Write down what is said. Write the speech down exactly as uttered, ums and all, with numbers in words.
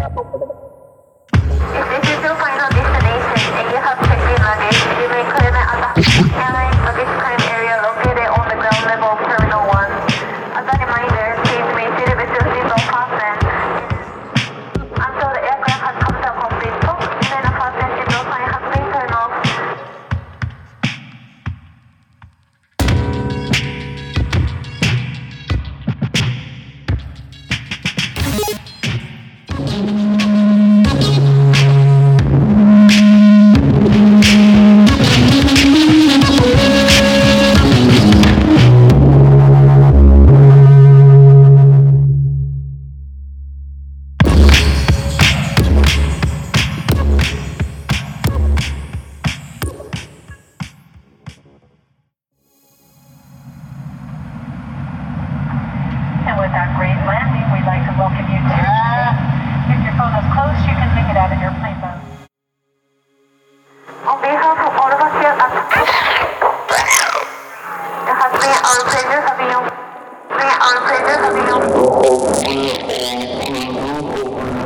If this is your final destination and you have checked in luggage, you may claim it at the airline luggage claim area located on the ground level of Terminal one. As a reminder, please make sure with your seatbelt fastened until the aircraft has come to a complete stop, and then a fasten seatbelt sign has been turned off. And with that great landing, we'd like to welcome you to If your phone is closed, you can take it out of airplane mode. On behalf of all of us here at it has been our pleasure having you. Been our pleasure having you.